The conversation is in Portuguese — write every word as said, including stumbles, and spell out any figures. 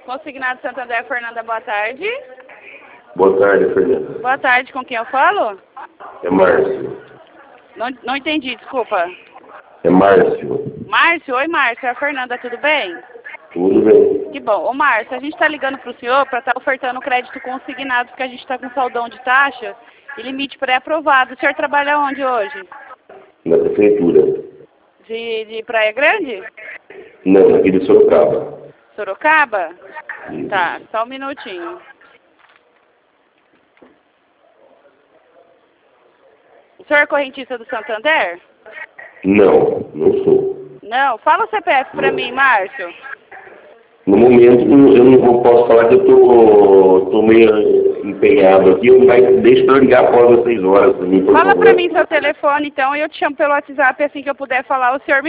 Consignado Santander, Fernanda, boa tarde. Boa tarde, Fernanda. Boa tarde, com quem eu falo? É Márcio. Não, não entendi, desculpa. É Márcio. Márcio? Oi, Márcio, é a Fernanda, tudo bem? Tudo bem. Que bom. Ô, Márcio, a gente está ligando para o senhor para estar tá ofertando crédito consignado, porque a gente está com saldão de taxa e limite pré-aprovado. O senhor trabalha onde hoje? Na prefeitura. De, de Praia Grande? Não, aqui de Sorocaba. Sorocaba? Isso. Tá, só um minutinho. O senhor é correntista do Santander? Não, não sou. Não? Fala o C P F para mim, Márcio. No momento, eu não vou- posso falar que eu tô, tô meio empenhado aqui, mas deixa eu ligar após as seis horas para mim, por Fala favor. para mim seu telefone, então, e eu te chamo pelo WhatsApp assim que eu puder falar. O senhor me